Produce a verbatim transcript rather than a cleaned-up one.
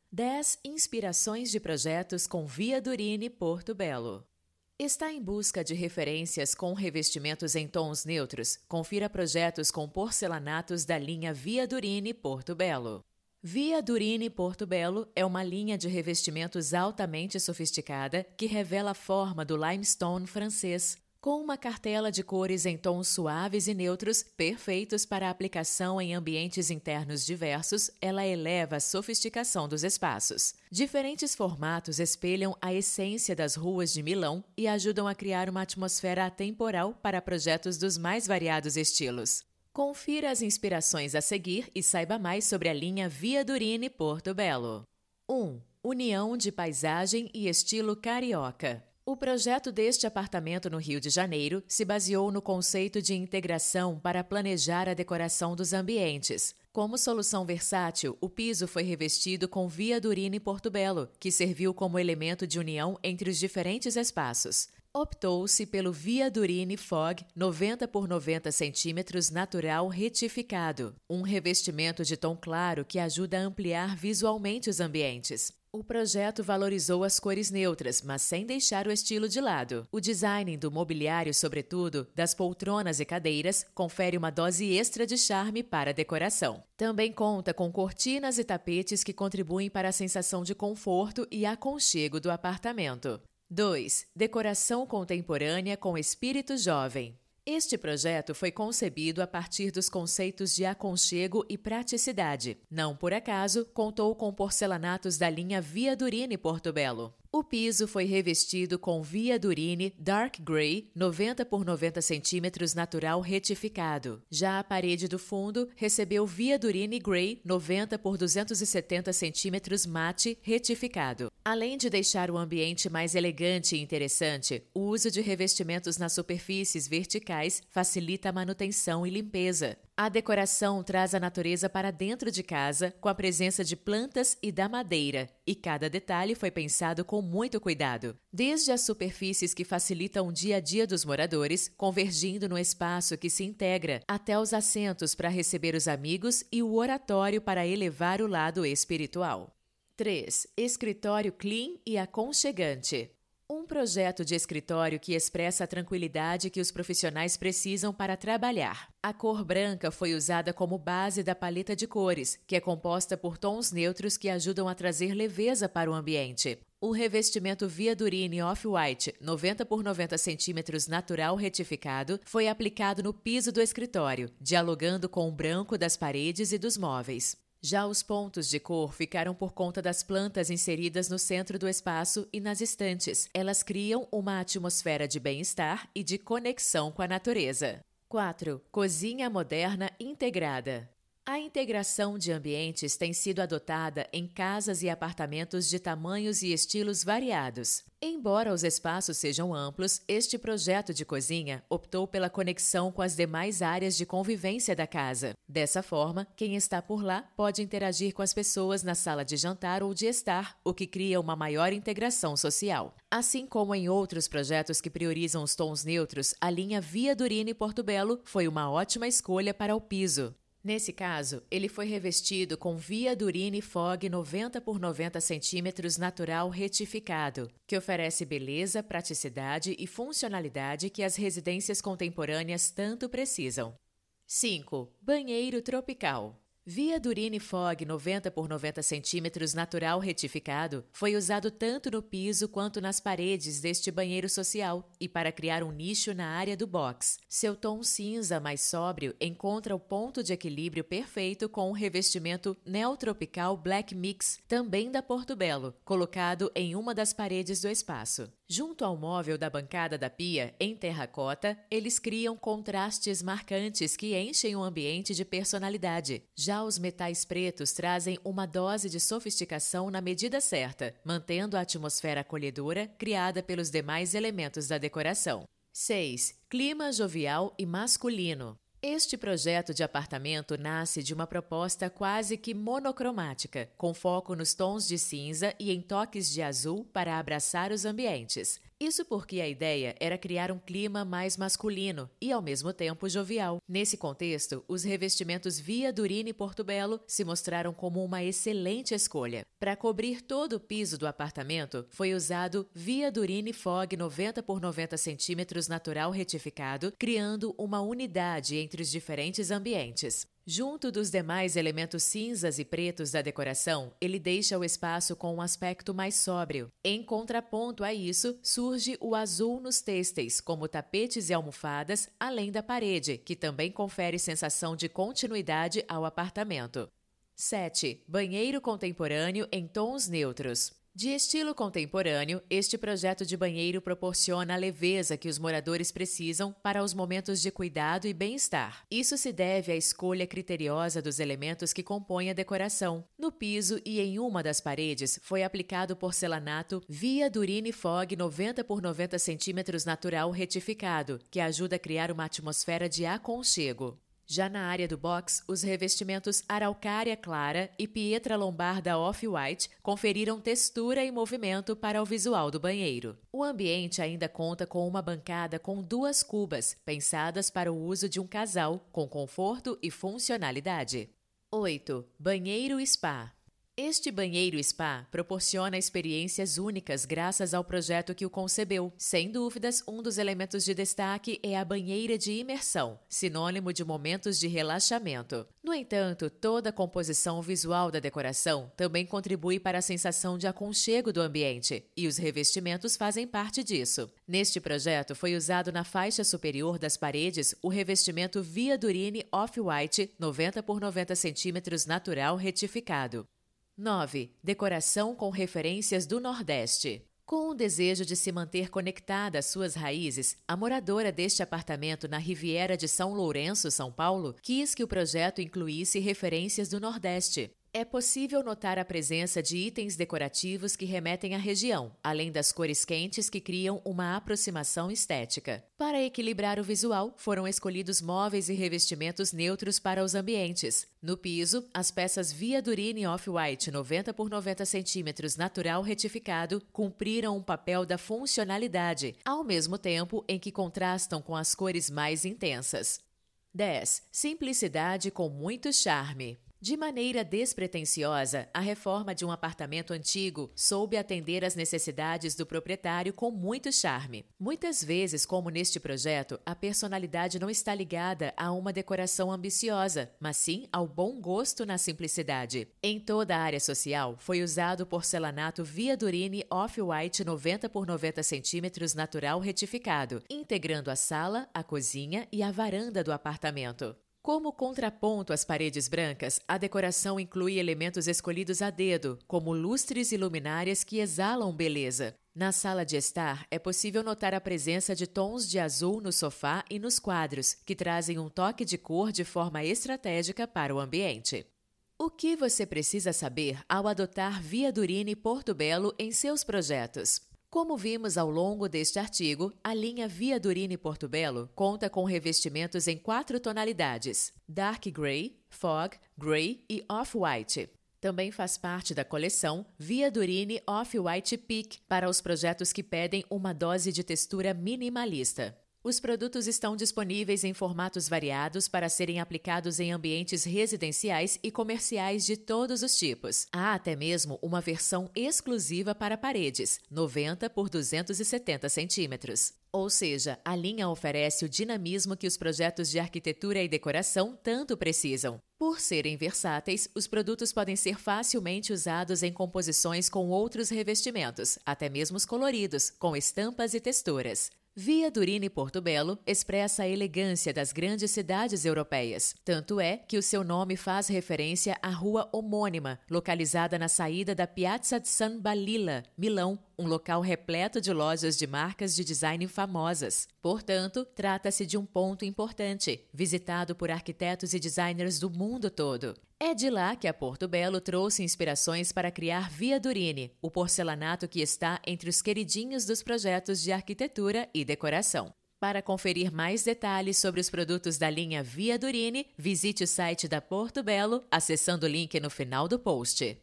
dez inspirações de projetos com Via Durini Porto Belo. Está em busca de referências com revestimentos em tons neutros? Confira projetos com porcelanatos da linha Via Durini Porto Belo. Via Durini Porto Belo é uma linha de revestimentos altamente sofisticada que revela a forma do limestone francês, com uma cartela de cores em tons suaves e neutros, perfeitos para aplicação em ambientes internos diversos. Ela eleva a sofisticação dos espaços. Diferentes formatos espelham a essência das ruas de Milão e ajudam a criar uma atmosfera atemporal para projetos dos mais variados estilos. Confira as inspirações a seguir e saiba mais sobre a linha Via Durini Porto Belo. um. União de paisagem e estilo carioca. O projeto deste apartamento no Rio de Janeiro se baseou no conceito de integração para planejar a decoração dos ambientes. Como solução versátil, o piso foi revestido com Via Durini Porto Belo, que serviu como elemento de união entre os diferentes espaços. Optou-se pelo Via Durini Fog noventa por noventa centímetros natural retificado, um revestimento de tom claro que ajuda a ampliar visualmente os ambientes. O projeto valorizou as cores neutras, mas sem deixar o estilo de lado. O design do mobiliário, sobretudo das poltronas e cadeiras, confere uma dose extra de charme para a decoração. Também conta com cortinas e tapetes que contribuem para a sensação de conforto e aconchego do apartamento. dois. Decoração contemporânea com espírito jovem. Este projeto foi concebido a partir dos conceitos de aconchego e praticidade. Não por acaso, contou com porcelanatos da linha Via Durini Porto Belo. O piso foi revestido com Via Durini Dark Grey noventa por noventa centímetros natural retificado. Já a parede do fundo recebeu Via Durini Grey noventa por duzentos e setenta centímetros mate retificado. Além de deixar o ambiente mais elegante e interessante, o uso de revestimentos nas superfícies verticais facilita a manutenção e limpeza. A decoração traz a natureza para dentro de casa, com a presença de plantas e da madeira, e cada detalhe foi pensado com muito cuidado. Desde as superfícies que facilitam o dia a dia dos moradores, convergindo no espaço que se integra, até os assentos para receber os amigos e o oratório para elevar o lado espiritual. três. Escritório clean e aconchegante. Um projeto de escritório que expressa a tranquilidade que os profissionais precisam para trabalhar. A cor branca foi usada como base da paleta de cores, que é composta por tons neutros que ajudam a trazer leveza para o ambiente. O revestimento Via Durini Off-White noventa por noventa centímetros natural retificado foi aplicado no piso do escritório, dialogando com o branco das paredes e dos móveis. Já os pontos de cor ficaram por conta das plantas inseridas no centro do espaço e nas estantes. Elas criam uma atmosfera de bem-estar e de conexão com a natureza. quatro. Cozinha moderna integrada. A integração de ambientes tem sido adotada em casas e apartamentos de tamanhos e estilos variados. Embora os espaços sejam amplos, este projeto de cozinha optou pela conexão com as demais áreas de convivência da casa. Dessa forma, quem está por lá pode interagir com as pessoas na sala de jantar ou de estar, o que cria uma maior integração social. Assim como em outros projetos que priorizam os tons neutros, a linha Via Durini Porto Belo foi uma ótima escolha para o piso. Nesse caso, ele foi revestido com Via Durini Fog noventa por noventa centímetros natural retificado, que oferece beleza, praticidade e funcionalidade que as residências contemporâneas tanto precisam. cinco. Banheiro tropical. Via Durini Fog noventa por noventa centímetros natural retificado foi usado tanto no piso quanto nas paredes deste banheiro social e para criar um nicho na área do box. Seu tom cinza mais sóbrio encontra o ponto de equilíbrio perfeito com o revestimento Neotropical Black Mix, também da Porto Belo, colocado em uma das paredes do espaço. Junto ao móvel da bancada da pia, em terracota, eles criam contrastes marcantes que enchem o ambiente de personalidade. Já os metais pretos trazem uma dose de sofisticação na medida certa, mantendo a atmosfera acolhedora criada pelos demais elementos da decoração. seis. Clima jovial e masculino. Este projeto de apartamento nasce de uma proposta quase que monocromática, com foco nos tons de cinza e em toques de azul para abraçar os ambientes. Isso porque a ideia era criar um clima mais masculino e, ao mesmo tempo, jovial. Nesse contexto, os revestimentos Via Durini Portobello se mostraram como uma excelente escolha. Para cobrir todo o piso do apartamento, foi usado Via Durini Fog noventa por noventa centímetros natural retificado, criando uma unidade entre os diferentes ambientes. Junto dos demais elementos cinzas e pretos da decoração, ele deixa o espaço com um aspecto mais sóbrio. Em contraponto a isso, surge o azul nos têxteis, como tapetes e almofadas, além da parede, que também confere sensação de continuidade ao apartamento. sete. Banheiro contemporâneo em tons neutros. De estilo contemporâneo, este projeto de banheiro proporciona a leveza que os moradores precisam para os momentos de cuidado e bem-estar. Isso se deve à escolha criteriosa dos elementos que compõem a decoração. No piso e em uma das paredes foi aplicado porcelanato Via Durini Fog noventa por noventa centímetros natural retificado, que ajuda a criar uma atmosfera de aconchego. Já na área do box, os revestimentos Araucária Clara e Pietra Lombarda Off-White conferiram textura e movimento para o visual do banheiro. O ambiente ainda conta com uma bancada com duas cubas, pensadas para o uso de um casal, com conforto e funcionalidade. oito. Banheiro Spa. Este banheiro spa proporciona experiências únicas graças ao projeto que o concebeu. Sem dúvidas, um dos elementos de destaque é a banheira de imersão, sinônimo de momentos de relaxamento. No entanto, toda a composição visual da decoração também contribui para a sensação de aconchego do ambiente, e os revestimentos fazem parte disso. Neste projeto, foi usado na faixa superior das paredes o revestimento Via Durini Off-White noventa por noventa centímetros natural retificado. nove. Decoração com referências do Nordeste. Com o desejo de se manter conectada às suas raízes, a moradora deste apartamento na Riviera de São Lourenço, São Paulo, quis que o projeto incluísse referências do Nordeste. É possível notar a presença de itens decorativos que remetem à região, além das cores quentes que criam uma aproximação estética. Para equilibrar o visual, foram escolhidos móveis e revestimentos neutros para os ambientes. No piso, as peças Via Durini Off-White noventa por noventa centímetros natural retificado cumpriram um papel da funcionalidade, ao mesmo tempo em que contrastam com as cores mais intensas. dez. Simplicidade com muito charme. De maneira despretensiosa, a reforma de um apartamento antigo soube atender às necessidades do proprietário com muito charme. Muitas vezes, como neste projeto, a personalidade não está ligada a uma decoração ambiciosa, mas sim ao bom gosto na simplicidade. Em toda a área social, foi usado porcelanato Via Durini Off-White noventa por noventa centímetros natural retificado, integrando a sala, a cozinha e a varanda do apartamento. Como contraponto às paredes brancas, a decoração inclui elementos escolhidos a dedo, como lustres e luminárias que exalam beleza. Na sala de estar, é possível notar a presença de tons de azul no sofá e nos quadros, que trazem um toque de cor de forma estratégica para o ambiente. O que você precisa saber ao adotar Via Durini Portobello em seus projetos? Como vimos ao longo deste artigo, a linha Via Durini Portobello conta com revestimentos em quatro tonalidades: Dark Grey, Fog, Grey e Off-White. Também faz parte da coleção Via Durini Off-White Peak para os projetos que pedem uma dose de textura minimalista. Os produtos estão disponíveis em formatos variados para serem aplicados em ambientes residenciais e comerciais de todos os tipos. Há até mesmo uma versão exclusiva para paredes, noventa por duzentos e setenta centímetros. Ou seja, a linha oferece o dinamismo que os projetos de arquitetura e decoração tanto precisam. Por serem versáteis, os produtos podem ser facilmente usados em composições com outros revestimentos, até mesmo os coloridos, com estampas e texturas. Via Durini Portobello expressa a elegância das grandes cidades europeias. Tanto é que o seu nome faz referência à rua homônima, localizada na saída da Piazza di San Balilla, Milão, um local repleto de lojas de marcas de design famosas. Portanto, trata-se de um ponto importante, visitado por arquitetos e designers do mundo todo. É de lá que a Portobello trouxe inspirações para criar Via Durini, o porcelanato que está entre os queridinhos dos projetos de arquitetura e decoração. Para conferir mais detalhes sobre os produtos da linha Via Durini, visite o site da Portobello acessando o link no final do post.